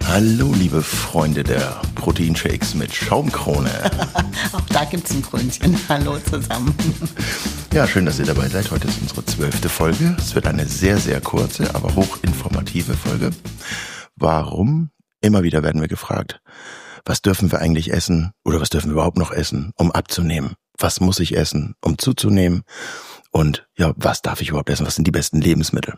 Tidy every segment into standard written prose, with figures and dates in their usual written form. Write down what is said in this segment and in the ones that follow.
Hallo, liebe Freunde der Proteinshakes mit Schaumkrone. Auch da gibt's ein Krönchen. Hallo zusammen. Ja, schön, dass ihr dabei seid. Heute ist unsere 12. Folge. Es wird eine sehr, sehr kurze, aber hochinformative Folge. Warum? Immer wieder werden wir gefragt, was dürfen wir eigentlich essen oder was dürfen wir überhaupt noch essen, um abzunehmen? Was muss ich essen, um zuzunehmen? Und ja, was darf ich überhaupt essen? Was sind die besten Lebensmittel?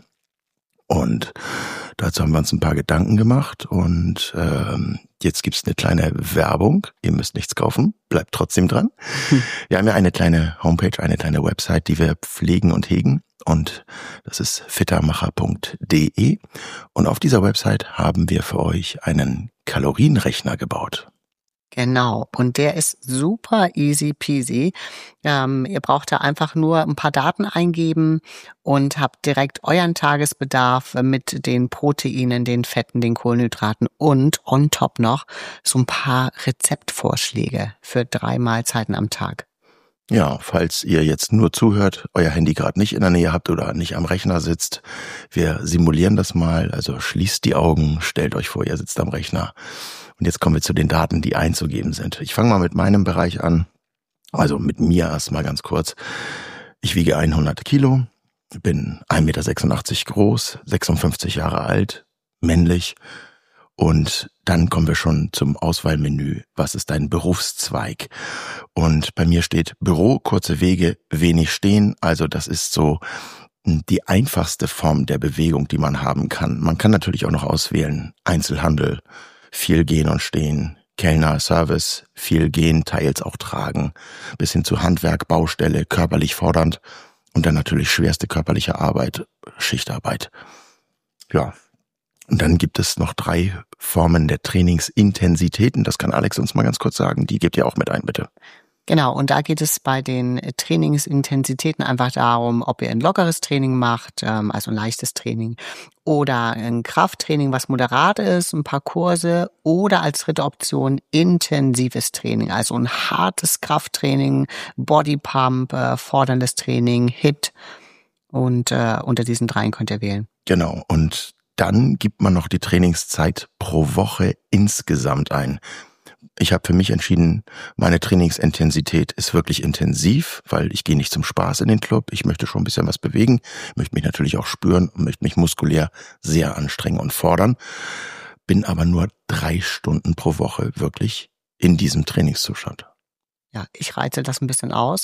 Und dazu haben wir uns ein paar Gedanken gemacht und jetzt gibt's eine kleine Werbung. Ihr müsst nichts kaufen, bleibt trotzdem dran. Wir haben ja eine kleine Homepage, eine kleine Website, die wir pflegen und hegen und das ist fittermacher.de und auf dieser Website haben wir für euch einen Kalorienrechner gebaut. Genau, und der ist super easy peasy. Ihr braucht da einfach nur ein paar Daten eingeben und habt direkt euren Tagesbedarf mit den Proteinen, den Fetten, den Kohlenhydraten und on top noch so ein paar Rezeptvorschläge für 3 Mahlzeiten am Tag. Ja, falls ihr jetzt nur zuhört, euer Handy gerade nicht in der Nähe habt oder nicht am Rechner sitzt, wir simulieren das mal, also schließt die Augen, stellt euch vor, ihr sitzt am Rechner. Und jetzt kommen wir zu den Daten, die einzugeben sind. Ich fange mal mit meinem Bereich an, also mit mir erstmal ganz kurz. Ich wiege 100 Kilo, bin 1,86 Meter groß, 56 Jahre alt, männlich. Und dann kommen wir schon zum Auswahlmenü. Was ist dein Berufszweig? Und bei mir steht Büro, kurze Wege, wenig stehen. Also das ist so die einfachste Form der Bewegung, die man haben kann. Man kann natürlich auch noch auswählen. Einzelhandel, viel gehen und stehen, Kellner, Service, viel gehen, teils auch tragen, bis hin zu Handwerk, Baustelle, körperlich fordernd und dann natürlich schwerste körperliche Arbeit, Schichtarbeit. Ja, und dann gibt es noch 3 Formen der Trainingsintensitäten. Das kann Alex uns mal ganz kurz sagen. Die gebt ihr auch mit ein, bitte. Genau, und da geht es bei den Trainingsintensitäten einfach darum, ob ihr ein lockeres Training macht, also ein leichtes Training, oder ein Krafttraining, was moderat ist, ein paar Kurse, oder als dritte Option intensives Training, also ein hartes Krafttraining, Bodypump, forderndes Training, HIIT und unter diesen 3 könnt ihr wählen. Genau, und dann gibt man noch die Trainingszeit pro Woche insgesamt ein. Ich habe für mich entschieden, meine Trainingsintensität ist wirklich intensiv, weil ich gehe nicht zum Spaß in den Club. Ich möchte schon ein bisschen was bewegen, möchte mich natürlich auch spüren und möchte mich muskulär sehr anstrengen und fordern. Bin aber nur 3 Stunden pro Woche wirklich in diesem Trainingszustand. Ja, ich reize das ein bisschen aus.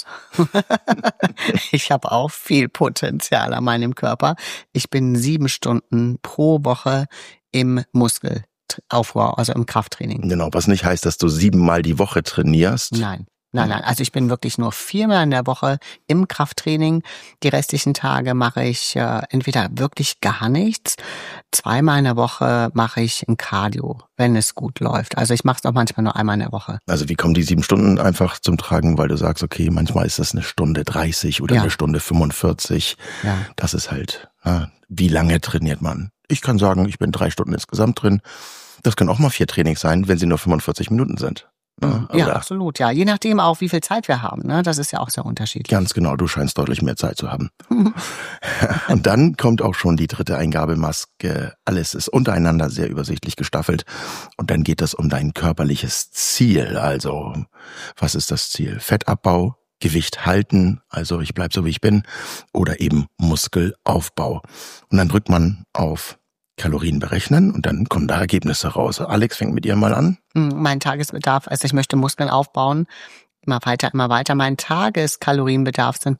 Ich habe auch viel Potenzial an meinem Körper. Ich bin 7 Stunden pro Woche im Muskelaufbau, also im Krafttraining. Genau, was nicht heißt, dass du 7-mal die Woche trainierst. Nein. Also ich bin wirklich nur 4-mal in der Woche im Krafttraining. Die restlichen Tage mache ich entweder wirklich gar nichts. 2-mal in der Woche mache ich ein Cardio, wenn es gut läuft. Also ich mache es auch manchmal nur 1-mal in der Woche. Also wie kommen die 7 Stunden einfach zum Tragen, weil du sagst, okay, manchmal ist das 1:30 oder 1:45. Ja. Das ist halt, wie lange trainiert man? Ich kann sagen, ich bin 3 Stunden insgesamt drin. Das können auch mal 4 Trainings sein, wenn sie nur 45 Minuten sind. Ja, absolut, ja. Je nachdem auch, wie viel Zeit wir haben, ne? Das ist ja auch sehr unterschiedlich. Ganz genau, du scheinst deutlich mehr Zeit zu haben. Und dann kommt auch schon die 3. Eingabemaske. Alles ist untereinander sehr übersichtlich gestaffelt. Und dann geht es um dein körperliches Ziel. Also, was ist das Ziel? Fettabbau, Gewicht halten, also ich bleib so wie ich bin, oder eben Muskelaufbau. Und dann drückt man auf Kalorien berechnen und dann kommen da Ergebnisse raus. Alex, fängt mit dir mal an. Mein Tagesbedarf, also ich möchte Muskeln aufbauen, immer weiter. Mein Tageskalorienbedarf sind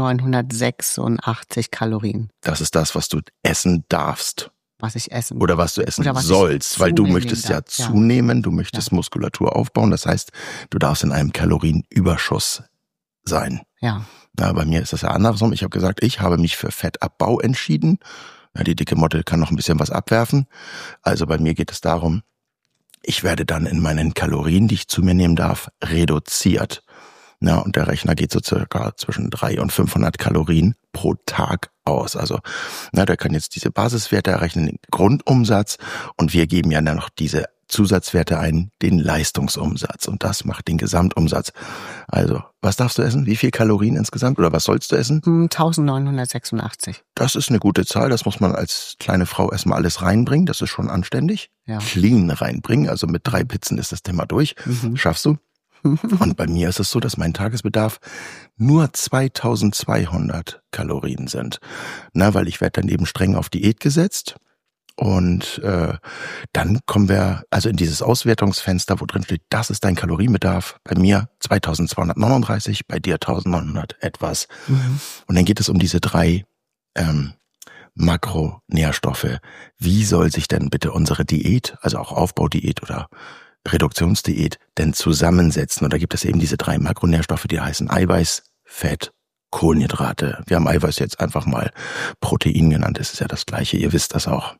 1986 Kalorien. Das ist das, was du essen darfst. Was ich essen. Oder was du essen sollst, weil du möchtest ja zunehmen, du möchtest Muskulatur aufbauen. Das heißt, du darfst in einem Kalorienüberschuss sein. Ja. Na, bei mir ist das ja andersrum. Ich habe gesagt, ich habe mich für Fettabbau entschieden. Ja, die dicke Motte kann noch ein bisschen was abwerfen. Also bei mir geht es darum, ich werde dann in meinen Kalorien, die ich zu mir nehmen darf, reduziert. Na, und der Rechner geht so circa zwischen 300 und 500 Kalorien pro Tag aus. Also, der kann jetzt diese Basiswerte errechnen, den Grundumsatz, und wir geben ja dann noch diese Zusatzwerte ein, den Leistungsumsatz. Und das macht den Gesamtumsatz. Also, was darfst du essen? Wie viel Kalorien insgesamt? Oder was sollst du essen? 1986. Das ist eine gute Zahl. Das muss man als kleine Frau erstmal alles reinbringen. Das ist schon anständig. Ja. Clean reinbringen. Also mit 3 Pizzen ist das Thema durch. Schaffst du? Und bei mir ist es so, dass mein Tagesbedarf nur 2200 Kalorien sind. Weil ich werde dann eben streng auf Diät gesetzt. Und dann kommen wir also in dieses Auswertungsfenster, wo drin steht, das ist dein Kalorienbedarf. Bei mir 2239, bei dir 1900 etwas. Und dann geht es um diese 3 Makronährstoffe. Wie soll sich denn bitte unsere Diät, also auch Aufbaudiät oder Reduktionsdiät, denn zusammensetzen? Und da gibt es eben diese 3 Makronährstoffe, die heißen Eiweiß, Fett, Kohlenhydrate. Wir haben Eiweiß jetzt einfach mal Protein genannt. Das ist ja das Gleiche, ihr wisst das auch.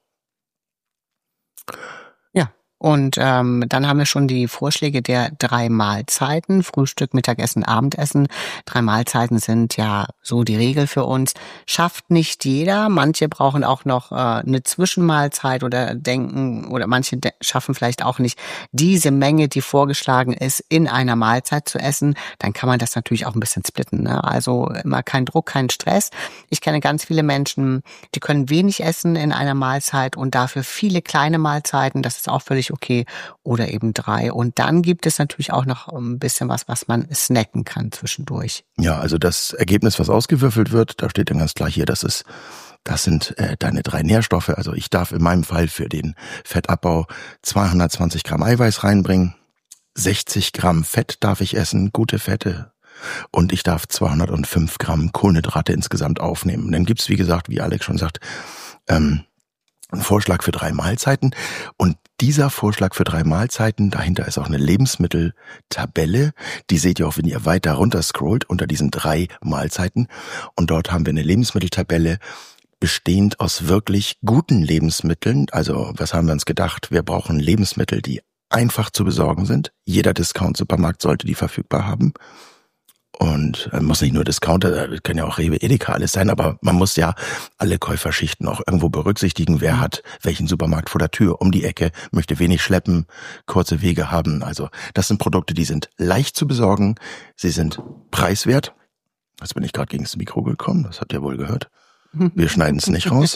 Und dann haben wir schon die Vorschläge der 3 Mahlzeiten, Frühstück, Mittagessen, Abendessen. 3 Mahlzeiten sind ja so die Regel für uns. Schafft nicht jeder. Manche brauchen auch noch eine Zwischenmahlzeit oder manche schaffen vielleicht auch nicht diese Menge, die vorgeschlagen ist, in einer Mahlzeit zu essen. Dann kann man das natürlich auch ein bisschen splitten, ne? Also immer kein Druck, kein Stress. Ich kenne ganz viele Menschen, die können wenig essen in einer Mahlzeit und dafür viele kleine Mahlzeiten. Das ist auch völlig okay, oder eben 3. Und dann gibt es natürlich auch noch ein bisschen was man snacken kann zwischendurch. Ja, also das Ergebnis, was ausgewürfelt wird, da steht dann ganz klar hier, das sind deine 3 Nährstoffe. Also ich darf in meinem Fall für den Fettabbau 220 Gramm Eiweiß reinbringen, 60 Gramm Fett darf ich essen, gute Fette. Und ich darf 205 Gramm Kohlenhydrate insgesamt aufnehmen. Und dann gibt's, wie gesagt, wie Alex schon sagt, einen Vorschlag für 3 Mahlzeiten. Und dieser Vorschlag für 3 Mahlzeiten, dahinter ist auch eine Lebensmitteltabelle. Die seht ihr auch, wenn ihr weiter runter scrollt unter diesen 3 Mahlzeiten. Und dort haben wir eine Lebensmitteltabelle bestehend aus wirklich guten Lebensmitteln. Also was haben wir uns gedacht? Wir brauchen Lebensmittel, die einfach zu besorgen sind. Jeder Discount-Supermarkt sollte die verfügbar haben. Und muss nicht nur Discounter, können ja auch Rewe, Edeka alles sein, aber man muss ja alle Käuferschichten auch irgendwo berücksichtigen. Wer hat welchen Supermarkt vor der Tür, um die Ecke, möchte wenig schleppen, kurze Wege haben. Also das sind Produkte, die sind leicht zu besorgen, sie sind preiswert. Jetzt bin ich gerade gegen das Mikro gekommen, das habt ihr wohl gehört. Wir schneiden es nicht raus.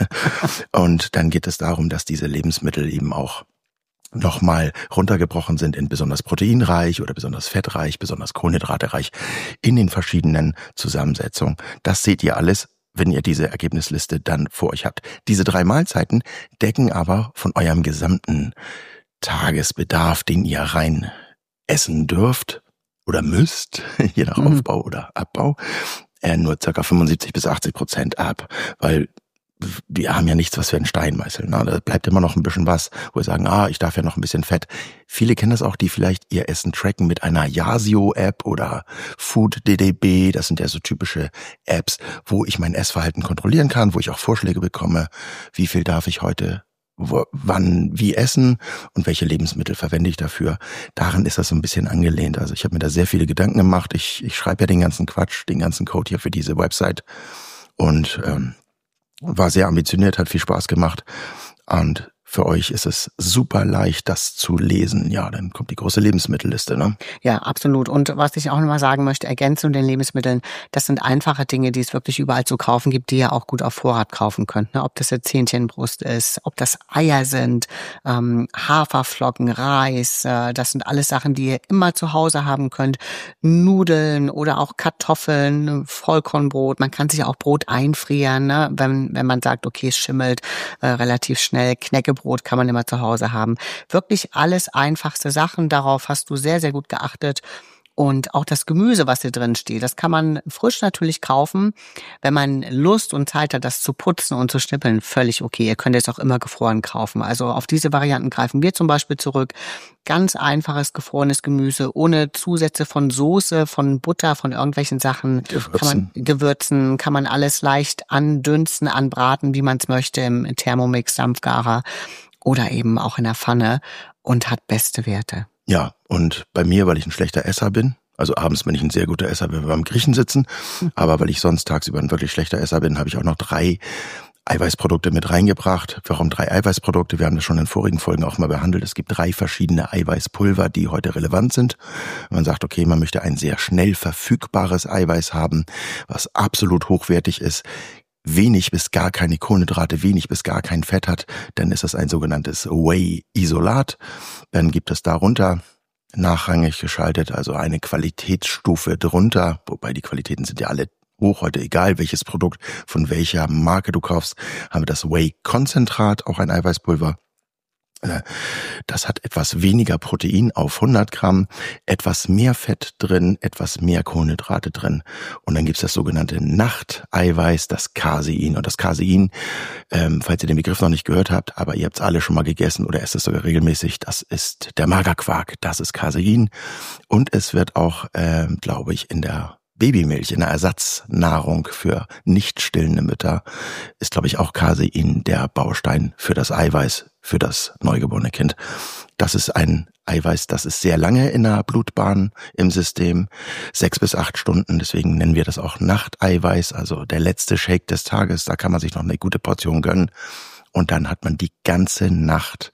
Und dann geht es darum, dass diese Lebensmittel eben auch nochmal runtergebrochen sind in besonders proteinreich oder besonders fettreich, besonders kohlenhydratereich in den verschiedenen Zusammensetzungen. Das seht ihr alles, wenn ihr diese Ergebnisliste dann vor euch habt. Diese 3 Mahlzeiten decken aber von eurem gesamten Tagesbedarf, den ihr rein essen dürft oder müsst, je nach Aufbau oder Abbau, nur ca. 75-80% ab, weil wir haben ja nichts, was wir in Stein meißeln. Ne? Da bleibt immer noch ein bisschen was, wo wir sagen, ich darf ja noch ein bisschen Fett. Viele kennen das auch, die vielleicht ihr Essen tracken mit einer Yasio-App oder FoodDDB. Das sind ja so typische Apps, wo ich mein Essverhalten kontrollieren kann, wo ich auch Vorschläge bekomme, wie viel darf ich heute, wann, wie essen und welche Lebensmittel verwende ich dafür. Daran ist das so ein bisschen angelehnt. Also ich habe mir da sehr viele Gedanken gemacht. Ich schreibe ja den ganzen Quatsch, den ganzen Code hier für diese Website und war sehr ambitioniert, hat viel Spaß gemacht und für euch ist es super leicht, das zu lesen. Ja, dann kommt die große Lebensmittelliste, ne? Ja, absolut. Und was ich auch nochmal sagen möchte, Ergänzung den Lebensmitteln, das sind einfache Dinge, die es wirklich überall zu kaufen gibt, die ihr auch gut auf Vorrat kaufen könnt. Ne? Ob das jetzt Hähnchenbrust ist, ob das Eier sind, Haferflocken, Reis, das sind alles Sachen, die ihr immer zu Hause haben könnt. Nudeln oder auch Kartoffeln, Vollkornbrot. Man kann sich auch Brot einfrieren, ne? Wenn man sagt, okay, es schimmelt relativ schnell. Knäckebrot kann man immer zu Hause haben. Wirklich alles einfachste Sachen. Darauf hast du sehr, sehr gut geachtet. Und auch das Gemüse, was hier drin steht, das kann man frisch natürlich kaufen. Wenn man Lust und Zeit hat, das zu putzen und zu schnippeln, völlig okay. Ihr könnt es auch immer gefroren kaufen. Also auf diese Varianten greifen wir zum Beispiel zurück. Ganz einfaches gefrorenes Gemüse, ohne Zusätze von Soße, von Butter, von irgendwelchen Sachen. Gewürzen, kann man alles leicht andünsten, anbraten, wie man es möchte, im Thermomix, Dampfgarer oder eben auch in der Pfanne und hat beste Werte. Ja, und bei mir, weil ich ein schlechter Esser bin, also abends bin ich ein sehr guter Esser, wenn wir beim Griechen sitzen, aber weil ich sonst tagsüber ein wirklich schlechter Esser bin, habe ich auch noch 3 Eiweißprodukte mit reingebracht. Warum 3 Eiweißprodukte? Wir haben das schon in vorigen Folgen auch mal behandelt. Es gibt 3 verschiedene Eiweißpulver, die heute relevant sind. Man sagt, okay, man möchte ein sehr schnell verfügbares Eiweiß haben, was absolut hochwertig ist, wenig bis gar keine Kohlenhydrate, wenig bis gar kein Fett hat, dann ist es ein sogenanntes Whey-Isolat. Dann gibt es darunter nachrangig geschaltet, also eine Qualitätsstufe drunter, wobei die Qualitäten sind ja alle hoch heute, egal welches Produkt, von welcher Marke du kaufst, haben wir das Whey-Konzentrat, auch ein Eiweißpulver. Das hat etwas weniger Protein auf 100 Gramm, etwas mehr Fett drin, etwas mehr Kohlenhydrate drin. Und dann gibt's das sogenannte Nachteiweiß, das Casein. Und das Casein, falls ihr den Begriff noch nicht gehört habt, aber ihr habt's alle schon mal gegessen oder esst es sogar regelmäßig, das ist der Magerquark, das ist Casein. Und es wird auch, glaube ich, in der Babymilch, in der Ersatznahrung für nicht stillende Mütter, ist, glaube ich, auch Casein der Baustein für das Eiweiß, für das neugeborene Kind. Das ist ein Eiweiß, das ist sehr lange in der Blutbahn im System, 6 bis 8 Stunden, deswegen nennen wir das auch Nachteiweiß, also der letzte Shake des Tages, da kann man sich noch eine gute Portion gönnen und dann hat man die ganze Nacht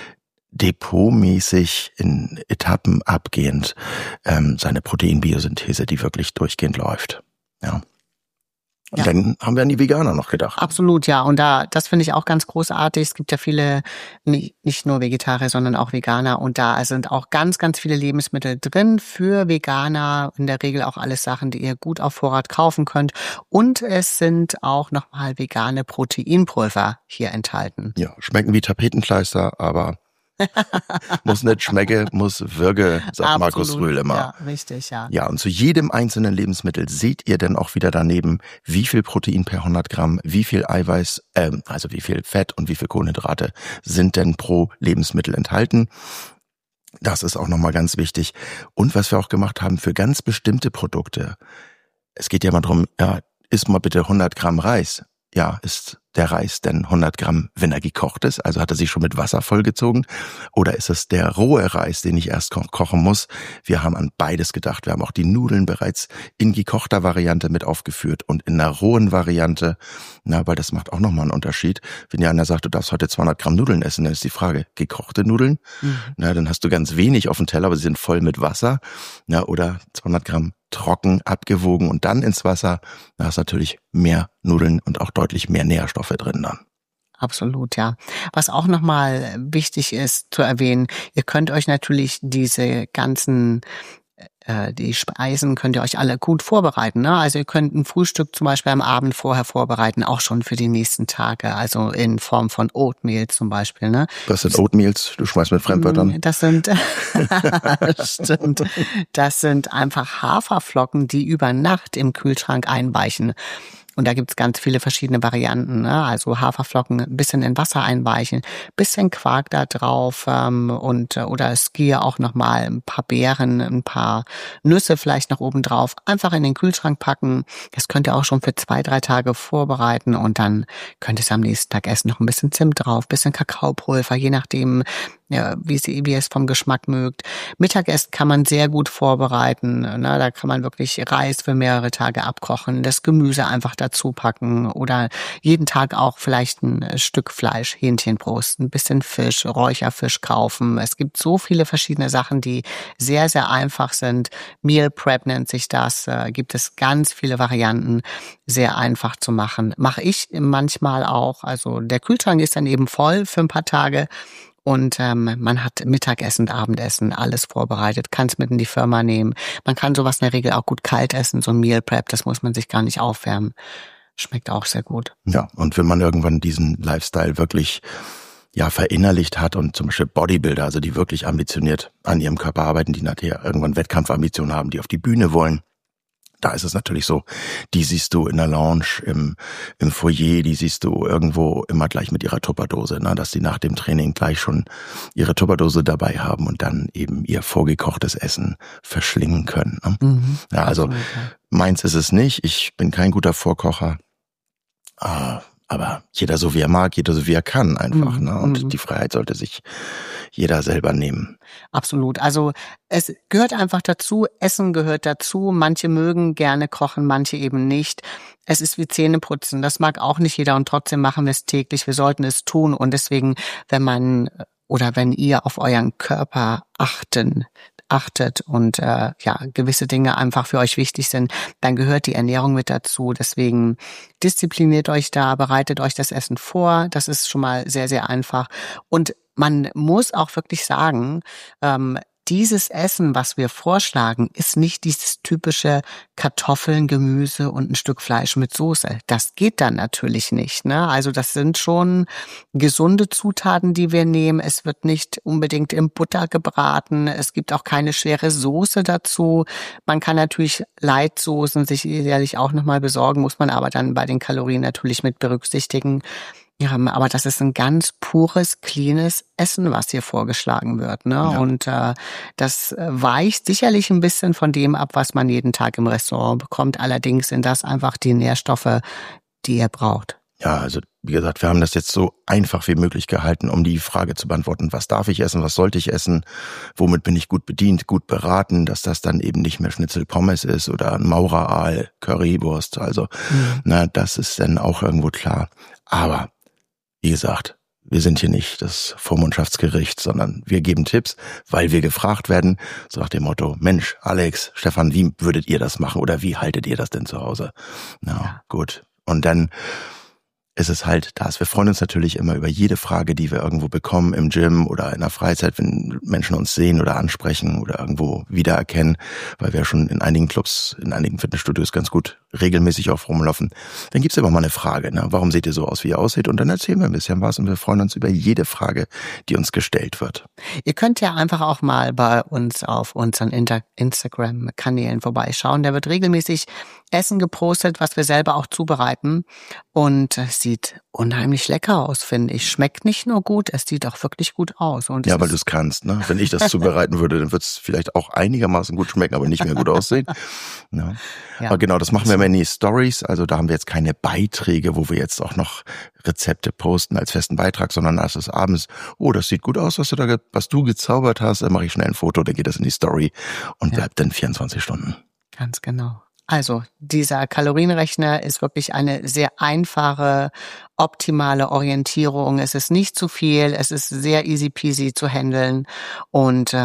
depotmäßig in Etappen abgehend seine Proteinbiosynthese, die wirklich durchgehend läuft. Ja. Und dann haben wir an die Veganer noch gedacht. Absolut, ja. Und das finde ich auch ganz großartig. Es gibt ja viele, nicht nur Vegetarier, sondern auch Veganer. Und da sind auch ganz, ganz viele Lebensmittel drin für Veganer. In der Regel auch alles Sachen, die ihr gut auf Vorrat kaufen könnt. Und es sind auch nochmal vegane Proteinpulver hier enthalten. Ja, schmecken wie Tapetenkleister, aber muss nicht schmecke, muss wirke, sagt absolut, Markus Rühl immer. Ja, richtig, ja. Ja, und zu jedem einzelnen Lebensmittel seht ihr dann auch wieder daneben, wie viel Protein per 100 Gramm, wie viel Eiweiß, also wie viel Fett und wie viel Kohlenhydrate sind denn pro Lebensmittel enthalten. Das ist auch nochmal ganz wichtig. Und was wir auch gemacht haben für ganz bestimmte Produkte, es geht ja mal drum, ja, isst mal bitte 100 Gramm Reis. Ja, ist der Reis denn 100 Gramm, wenn er gekocht ist? Also hat er sich schon mit Wasser vollgezogen? Oder ist es der rohe Reis, den ich erst kochen muss? Wir haben an beides gedacht. Wir haben auch die Nudeln bereits in gekochter Variante mit aufgeführt und in einer rohen Variante. Weil das macht auch nochmal einen Unterschied. Wenn ja einer sagt, du darfst heute 200 Gramm Nudeln essen, dann ist die Frage, gekochte Nudeln? Dann hast du ganz wenig auf dem Teller, aber sie sind voll mit Wasser. Oder 200 Gramm trocken abgewogen und dann ins Wasser, da ist natürlich mehr Nudeln und auch deutlich mehr Nährstoffe drin dann. Absolut, ja. Was auch nochmal wichtig ist zu erwähnen, ihr könnt euch natürlich diese ganzen die Speisen könnt ihr euch alle gut vorbereiten, ne? Also ihr könnt ein Frühstück zum Beispiel am Abend vorher vorbereiten, auch schon für die nächsten Tage, also in Form von Oatmeal zum Beispiel, ne? Was sind Oatmeals? Du schmeißt mit Fremdwörtern. Das sind, stimmt. Das sind einfach Haferflocken, die über Nacht im Kühlschrank einweichen. Und da gibt's ganz viele verschiedene Varianten, ne? Also Haferflocken ein bisschen in Wasser einweichen, bisschen Quark da drauf oder Skier auch nochmal ein paar Beeren, ein paar Nüsse vielleicht noch oben drauf. Einfach in den Kühlschrank packen. Das könnt ihr auch schon für 2-3 Tage vorbereiten und dann könnt ihr es am nächsten Tag essen. Noch ein bisschen Zimt drauf, bisschen Kakaopulver, je nachdem, ja, wie es vom Geschmack mögt. Mittagessen kann man sehr gut vorbereiten. Ne? Da kann man wirklich Reis für mehrere Tage abkochen, das Gemüse einfach dazu packen oder jeden Tag auch vielleicht ein Stück Fleisch, Hähnchenbrust, ein bisschen Fisch, Räucherfisch kaufen. Es gibt so viele verschiedene Sachen, die sehr, sehr einfach sind. Meal Prep nennt sich das. Gibt es ganz viele Varianten, sehr einfach zu machen. Mache ich manchmal auch. Also der Kühlschrank ist dann eben voll für ein paar Tage. Und man hat Mittagessen, Abendessen, alles vorbereitet, kann es mit in die Firma nehmen. Man kann sowas in der Regel auch gut kalt essen, so ein Meal Prep, das muss man sich gar nicht aufwärmen. Schmeckt auch sehr gut. Ja, und wenn man irgendwann diesen Lifestyle wirklich verinnerlicht hat und zum Beispiel Bodybuilder, also die wirklich ambitioniert an ihrem Körper arbeiten, die nachher irgendwann Wettkampfambitionen haben, die auf die Bühne wollen, da ist es natürlich so, die siehst du in der Lounge, im Foyer, die siehst du irgendwo immer gleich mit ihrer Tupperdose, ne, dass die nach dem Training gleich schon ihre Tupperdose dabei haben und dann eben ihr vorgekochtes Essen verschlingen können. Ne? Ja, also meins ist es nicht, ich bin kein guter Vorkocher. Aber jeder so wie er mag, jeder so wie er kann einfach. Ne? Und die Freiheit sollte sich jeder selber nehmen. Absolut. Also es gehört einfach dazu, Essen gehört dazu. Manche mögen gerne kochen, manche eben nicht. Es ist wie Zähneputzen. Das mag auch nicht jeder und trotzdem machen wir es täglich. Wir sollten es tun und deswegen, wenn ihr auf euren Körper achtet und gewisse Dinge einfach für euch wichtig sind, dann gehört die Ernährung mit dazu. Deswegen diszipliniert euch da, bereitet euch das Essen vor. Das ist schon mal sehr, sehr einfach. Und man muss auch wirklich sagen, dieses Essen, was wir vorschlagen, ist nicht dieses typische Kartoffeln, Gemüse und ein Stück Fleisch mit Soße. Das geht dann natürlich nicht, ne? Also das sind schon gesunde Zutaten, die wir nehmen. Es wird nicht unbedingt in Butter gebraten. Es gibt auch keine schwere Soße dazu. Man kann natürlich Leitsoßen sich sicherlich auch nochmal besorgen, muss man aber dann bei den Kalorien natürlich mit berücksichtigen. Ja, aber das ist ein ganz pures, cleanes Essen, was hier vorgeschlagen wird, ne? Ja. Und das weicht sicherlich ein bisschen von dem ab, was man jeden Tag im Restaurant bekommt. Allerdings sind das einfach die Nährstoffe, die ihr braucht. Ja, also wie gesagt, wir haben das jetzt so einfach wie möglich gehalten, um die Frage zu beantworten, was darf ich essen, was sollte ich essen, womit bin ich gut bedient, gut beraten, dass das dann eben nicht mehr Schnitzel Pommes ist oder ein Maureraal, Currywurst. Also das ist dann auch irgendwo klar. Aber wie gesagt, wir sind hier nicht das Vormundschaftsgericht, sondern wir geben Tipps, weil wir gefragt werden, so nach dem Motto, Mensch, Alex, Stefan, wie würdet ihr das machen oder wie haltet ihr das denn zu Hause? Gut. Und dann ist es halt das. Wir freuen uns natürlich immer über jede Frage, die wir irgendwo bekommen im Gym oder in der Freizeit, wenn Menschen uns sehen oder ansprechen oder irgendwo wiedererkennen, weil wir schon in einigen Clubs, in einigen Fitnessstudios ganz gut regelmäßig auch rumlaufen. Dann gibt's immer mal eine Frage, ne? Warum seht ihr so aus, wie ihr aussieht? Und dann erzählen wir ein bisschen was und wir freuen uns über jede Frage, die uns gestellt wird. Ihr könnt ja einfach auch mal bei uns auf unseren Instagram-Kanälen vorbeischauen. Da wird regelmäßig Essen gepostet, was wir selber auch zubereiten. Und es sieht unheimlich lecker aus, finde ich. Schmeckt nicht nur gut, es sieht auch wirklich gut aus. Und ja, weil du es kannst, ne? Wenn ich das zubereiten würde, dann würde es vielleicht auch einigermaßen gut schmecken, aber nicht mehr gut aussehen. Ja. Aber genau, das machen wir immer in die Stories. Also da haben wir jetzt keine Beiträge, wo wir jetzt auch noch Rezepte posten als festen Beitrag, sondern erst des Abends, das sieht gut aus, was du gezaubert hast, dann mache ich schnell ein Foto, dann geht das in die Story und bleibt dann 24 Stunden. Ganz genau. Also dieser Kalorienrechner ist wirklich eine sehr einfache, optimale Orientierung. Es ist nicht zu viel, es ist sehr easy peasy zu handeln und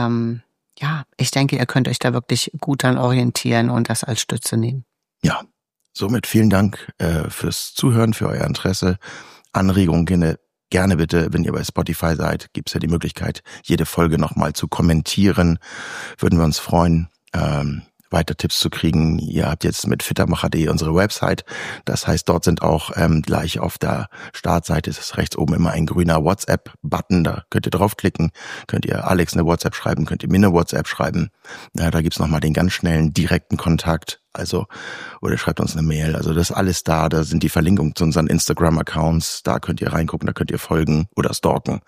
ich denke, ihr könnt euch da wirklich gut dran orientieren und das als Stütze nehmen. Ja, somit vielen Dank fürs Zuhören, für euer Interesse. Anregungen gerne bitte, wenn ihr bei Spotify seid, gibt's ja die Möglichkeit, jede Folge nochmal zu kommentieren. Würden wir uns freuen. Weiter Tipps zu kriegen. Ihr habt jetzt mit fittermacher.de unsere Website. Das heißt, dort sind auch gleich auf der Startseite ist rechts oben immer ein grüner WhatsApp-Button. Da könnt ihr draufklicken, könnt ihr Alex eine WhatsApp schreiben, könnt ihr mir eine WhatsApp schreiben. Da gibt's nochmal den ganz schnellen, direkten Kontakt. Oder schreibt uns eine Mail. Also das ist alles da. Da sind die Verlinkungen zu unseren Instagram-Accounts. Da könnt ihr reingucken, da könnt ihr folgen oder stalken.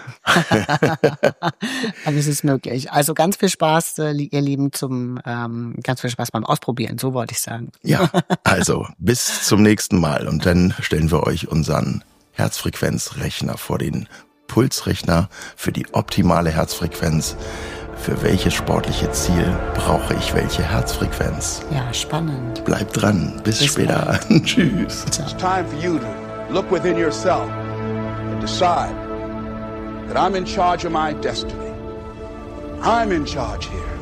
Also es ist möglich. Also ganz viel Spaß, ihr Lieben, ganz viel Spaß beim Ausprobieren, so wollte ich sagen. Ja, also bis zum nächsten Mal. Und dann stellen wir euch unseren Herzfrequenzrechner vor, den Pulsrechner für die optimale Herzfrequenz. Für welches sportliche Ziel brauche ich welche Herzfrequenz? Ja, spannend. Bleibt dran. Bis später. Tschüss. It's time for you to look within yourself and decide that I'm in charge of my destiny. I'm in charge here.